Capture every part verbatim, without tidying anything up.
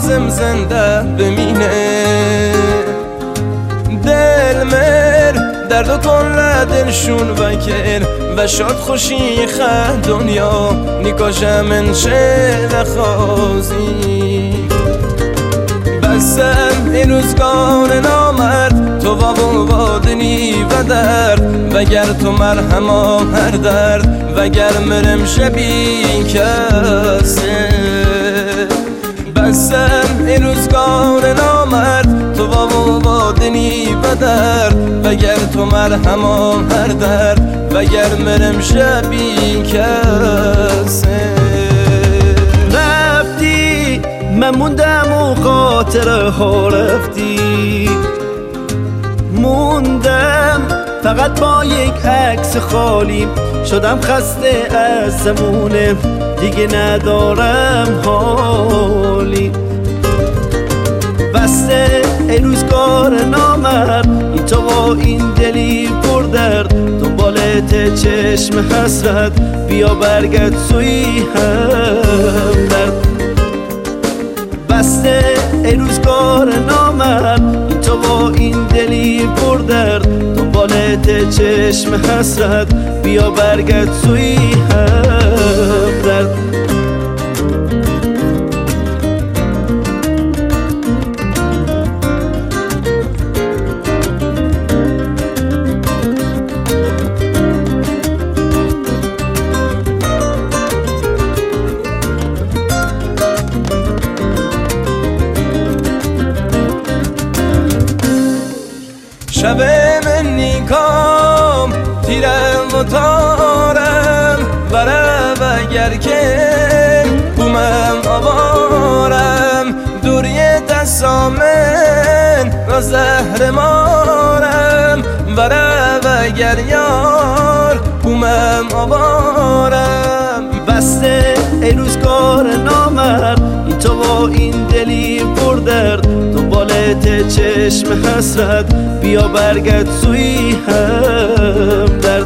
بازم زنده بمینه دل مر درد و کل دلشون وکر و شاد خوشی خه دنیا نیکاشه من شه لخوازی بسم این روزگار نامرد تو و وادنی و درد وگر تو مرهما هر درد وگر مرم شبی کسه بسم این روزگار نامرد تو و وادنی و درد وگر تو مرهما هر درد وگر مرم شبی کسه رفتی من موندم و خاطر ها رفتی موندم فقط با یک عکس خالی شدم خسته از زمونه دیگه ندارم حالی بسته ای روزگار نامرد این تو با این دلی پر درد دنبالت چشم حسرت بیا برگرد سوی هم درد بسته ای روزگار نامرد این تو با این دلی پر درد دنبالت چشم حسرت بیا برگرد سوی هم درد شب من نیکام تیرم و تارم بره وگر که بومم آوارم دوری دستامن و زهر مارم بره وگر یار بومم آوارم بسته ای روزگار نامرد این تو با این دلی پر درد دنبالت چشم حسرت بیا برگرد سوی هم درد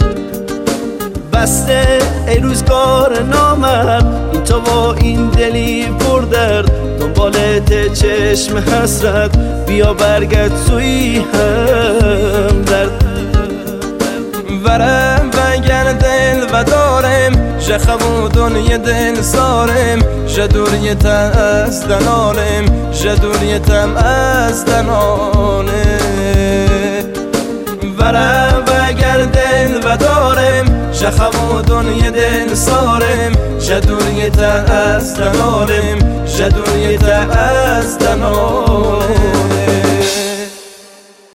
بسته ای روزگار نامرد این تو با این دلی پر درد دنبالت چشم حسرت بیا برگرد سوی هم درد ورم وگر دل و دارم ژه خمودون یه دل سارم ژه دوریتم از دنانم ژه دوریتم از دنانه ورم وگر دل و دارم ژه خمودون یه دل سارم ژه دوریتم از دنانم ژه دوریتم از دنانه